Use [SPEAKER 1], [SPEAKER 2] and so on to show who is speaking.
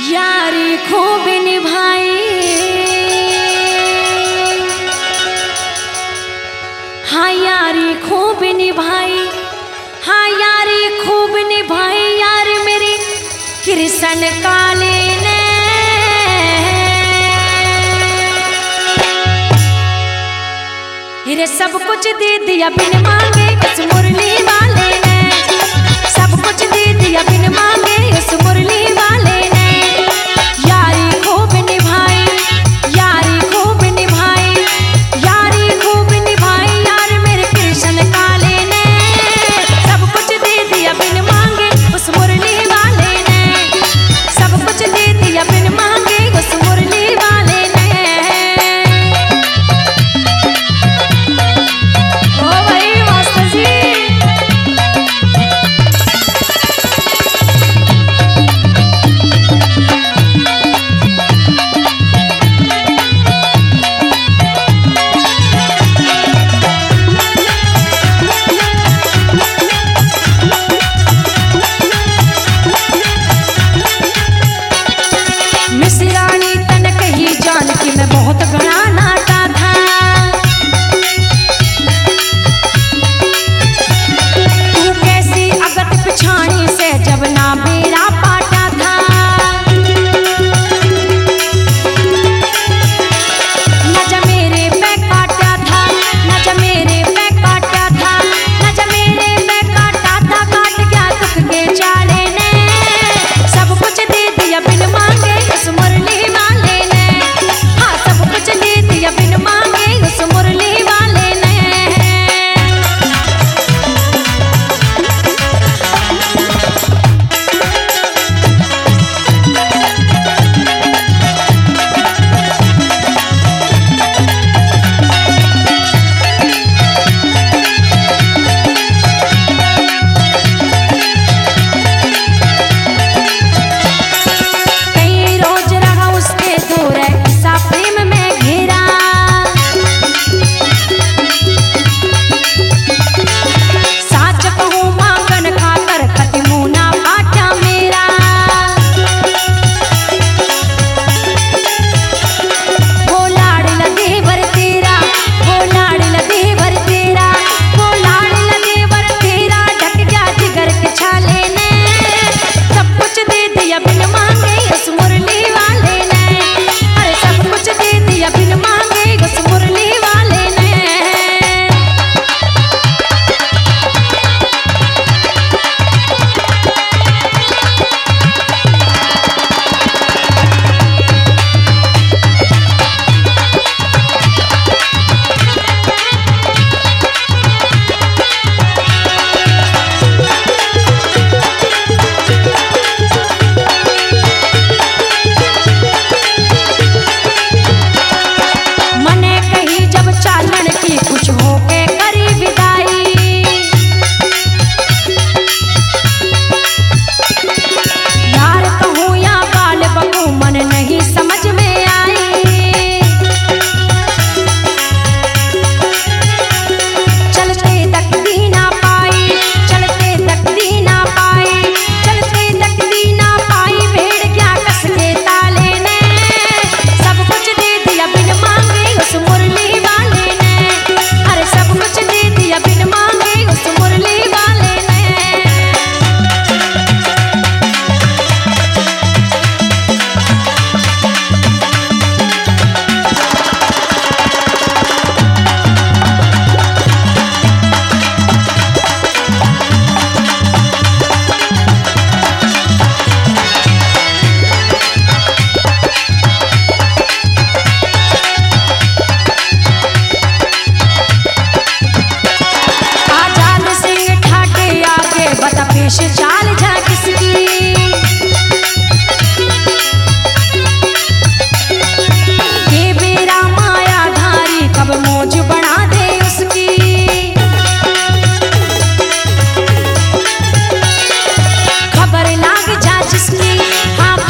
[SPEAKER 1] यारी खूब निभाई, हाँ यारी खूब निभाई, हाँ यारी खूब निभाई यार मेरी कृष्ण काले ने। हिरे सब कुछ दे दिया बिन मांगे उस मुरली वाले ने, सब कुछ दे दिया बिन मांगे उस मुरली वाले ने। यारी खूब निभाई, यारी खूब निभाई, यारी खूब निभाई यार मेरे कृष्ण काले ने। सब कुछ दे दिया बिन मांगे उस मुरली वाले ने, सब कुछ दे दिया बिन मांगे उस मुरली वाले ने। ओ भाई मास्टर जी, मिसरानी तन कही जान की मैं बहुत घना नाता था। तू कैसी अगत पिछाड़ी से जब ना मेरा पाटा था। न जब मेरे पे काटा था, न जब मेरे पे काटा था, न जब मेरे पे काटा था, काट गया दुख के जाले ने। सब कुछ दे दिया बिन मांगे उस मुरली वाले ने, हाँ सब कुछ दे दिया बिन मांगे उस मुरली वाले ने। कई रोज रहा उसके दूर ऐसा प्रेम में घेरा। साच कहूँ मांगन खाकर कति मुना बाटा मेरा। वो लाड़ देवर तेरा, वो लाड़ देवर तेरा, वो लाड़ देवर तेरा ढक गया जिगर के छाले ने। सब कुछ दे दिया बिन मांगे उस मुरली वाले ने, अरे सब कुछ दे दिया बिन मांगे उस मुरली वाले ने। मने कही जब चालन की कुछ होके करी विदाई। यार कहूँ या बाल बकू मन नहीं समझ में आई। चलते तक दी ना पाई, चलते तक दी ना पाई, चलते तक दी ना पाई, भेड़ गया कस के ताले ने। सब कुछ दे दिया बिन मांगे उस मुरली वाले ने, अरे सब कुछ दे दिया बिन मांगे उस मुरली वाले ने। आजाद सिंह ठाटे आगे बता पेश चाल जा किसकी। ये मेरा मायाधारी कब मौज बना दे उसकी। खबर लाग जा जिसकी, हाँ